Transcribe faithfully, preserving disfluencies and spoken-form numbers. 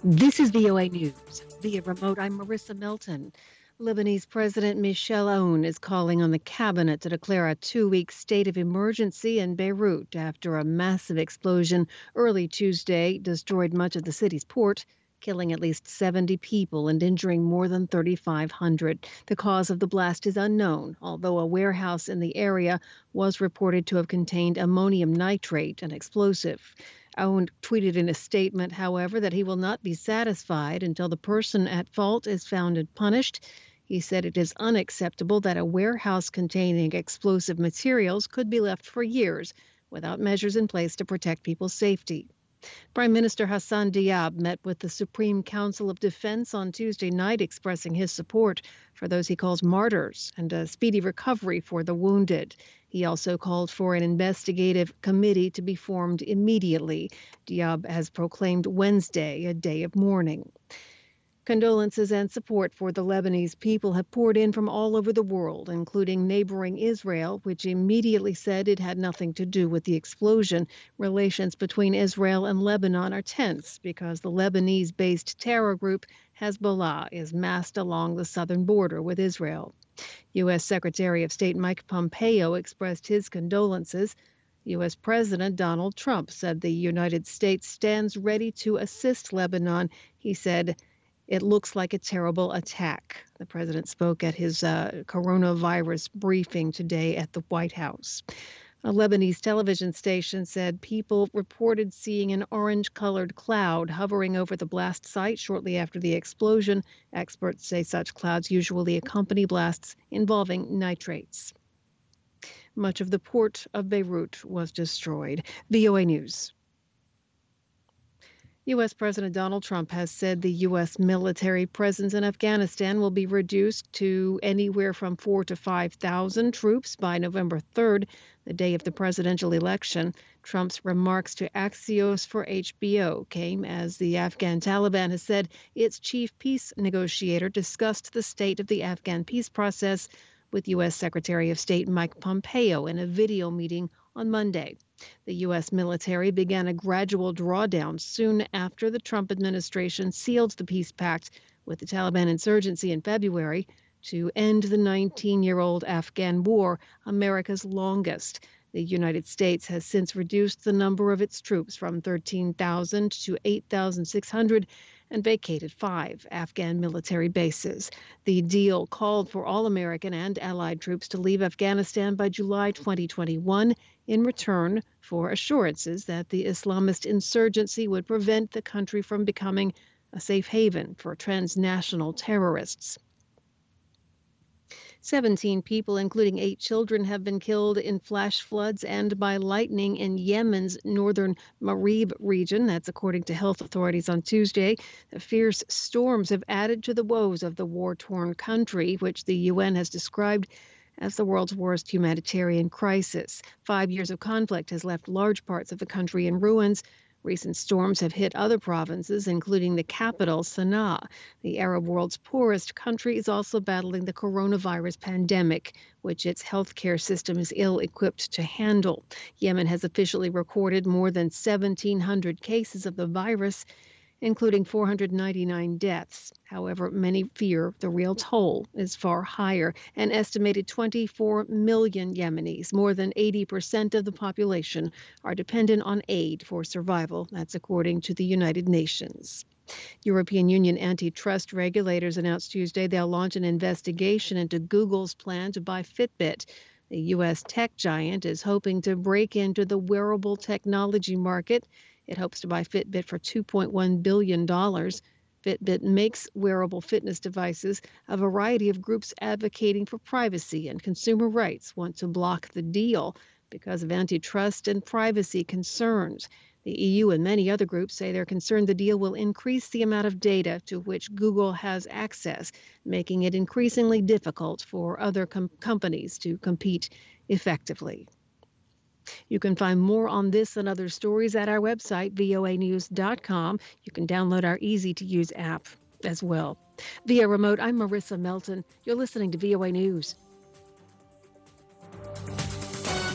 This is V O A News. Via remote, I'm Marissa Melton. Lebanese President Michel Aoun is calling on the cabinet to declare a two-week state of emergency in Beirut after a massive explosion early Tuesday destroyed much of the city's port, killing at least seventy people and injuring more than thirty-five hundred. The cause of the blast is unknown, although a warehouse in the area was reported to have contained ammonium nitrate, an explosive. Aoun tweeted in a statement, however, that he will not be satisfied until the person at fault is found and punished. He said it is unacceptable that a warehouse containing explosive materials could be left for years without measures in place to protect people's safety. Prime Minister Hassan Diab met with the Supreme Council of Defense on Tuesday night, expressing his support for those he calls martyrs and a speedy recovery for the wounded. He also called for an investigative committee to be formed immediately. Diab has proclaimed Wednesday a day of mourning. Condolences and support for the Lebanese people have poured in from all over the world, including neighboring Israel, which immediately said it had nothing to do with the explosion. Relations between Israel and Lebanon are tense because the Lebanese-based terror group Hezbollah is massed along the southern border with Israel. U S. Secretary of State Mike Pompeo expressed his condolences. U S. President Donald Trump said the United States stands ready to assist Lebanon. He said, "It looks like a terrible attack." The president spoke at his uh, coronavirus briefing today at the White House. A Lebanese television station said people reported seeing an orange-colored cloud hovering over the blast site shortly after the explosion. Experts say such clouds usually accompany blasts involving nitrates. Much of the port of Beirut was destroyed. V O A News. U S. President Donald Trump has said the U S military presence in Afghanistan will be reduced to anywhere from four to five thousand troops by November third, the day of the presidential election. Trump's remarks to Axios for H B O came as the Afghan Taliban has said its chief peace negotiator discussed the state of the Afghan peace process with U S. Secretary of State Mike Pompeo in a video meeting on Monday. The U S military began a gradual drawdown soon after the Trump administration sealed the peace pact with the Taliban insurgency in February to end the nineteen-year-old Afghan war, America's longest. The United States has since reduced the number of its troops from thirteen thousand to eight thousand six hundred and vacated five Afghan military bases. The deal called for all American and allied troops to leave Afghanistan by July twenty twenty-one in return for assurances that the Islamist insurgency would prevent the country from becoming a safe haven for transnational terrorists. seventeen people, including eight children, have been killed in flash floods and by lightning in Yemen's northern Marib region. That's according to health authorities on Tuesday. The fierce storms have added to the woes of the war-torn country, which the U N has described as the world's worst humanitarian crisis. Five years of conflict has left large parts of the country in ruins. Recent storms have hit other provinces, including the capital, Sana'a. The Arab world's poorest country is also battling the coronavirus pandemic, which its healthcare system is ill-equipped to handle. Yemen has officially recorded more than seventeen hundred cases of the virus, including four hundred ninety-nine deaths. However, many fear the real toll is far higher. An estimated twenty-four million Yemenis, more than eighty percent of the population, are dependent on aid for survival. That's according to the United Nations. European Union antitrust regulators announced Tuesday they'll launch an investigation into Google's plan to buy Fitbit. The U S tech giant is hoping to break into the wearable technology market. It hopes to buy Fitbit for two point one billion dollars. Fitbit makes wearable fitness devices. A variety of groups advocating for privacy and consumer rights want to block the deal because of antitrust and privacy concerns. The E U and many other groups say they're concerned the deal will increase the amount of data to which Google has access, making it increasingly difficult for other com- companies to compete effectively. You can find more on this and other stories at our website, V O A news dot com. You can download our easy-to-use app as well. Via remote, I'm Marissa Melton. You're listening to V O A News.